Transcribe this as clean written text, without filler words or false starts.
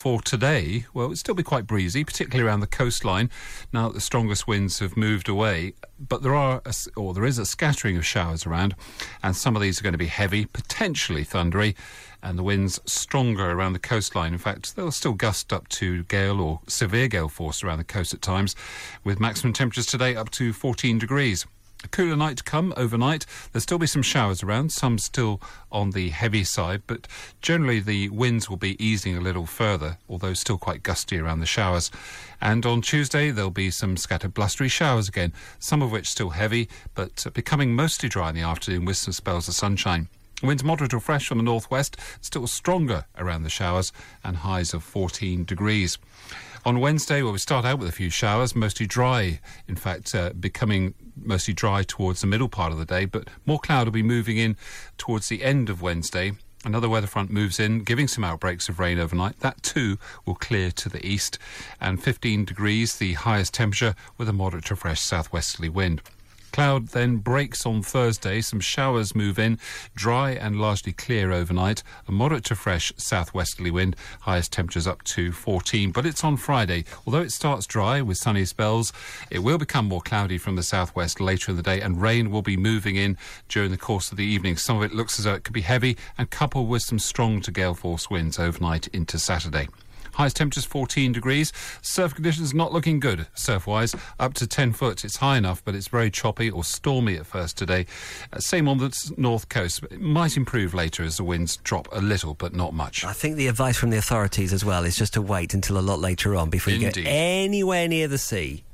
For today, well, it'll still be quite breezy, particularly around the coastline. Now that the strongest winds have moved away, but there is a scattering of showers around, and some of these are going to be heavy, potentially thundery, and the winds stronger around the coastline. In fact, they'll still gust up to gale or severe gale force around the coast at times, with maximum temperatures today up to 14 degrees. A cooler night to come overnight. There'll still be some showers around, some still on the heavy side, but generally the winds will be easing a little further, although still quite gusty around the showers. And on Tuesday there'll be some scattered blustery showers again, some of which still heavy, but becoming mostly dry in the afternoon with some spells of sunshine. Winds moderate or fresh from the northwest, still stronger around the showers, and highs of 14 degrees. On Wednesday, we start out with a few showers, mostly dry. In fact, becoming mostly dry towards the middle part of the day, but more cloud will be moving in towards the end of Wednesday. Another weather front moves in, giving some outbreaks of rain overnight. That too will clear to the east, and 15 degrees, the highest temperature, with a moderate to fresh southwesterly wind. Cloud then breaks on Thursday. Some showers move in, dry and largely clear overnight. A moderate to fresh southwesterly wind, highest temperatures up to 14. But it's on Friday. Although it starts dry with sunny spells, it will become more cloudy from the southwest later in the day, and rain will be moving in during the course of the evening. Some of it looks as though it could be heavy and coupled with some strong to gale force winds overnight into Saturday. Highest temperatures 14 degrees. Surf conditions not looking good, surf-wise. Up to 10 foot. It's high enough, but it's very choppy or stormy at first today. Same on the north coast. It might improve later as the winds drop a little, but not much. I think the advice from the authorities as well is just to wait until a lot later on before you get anywhere near the sea.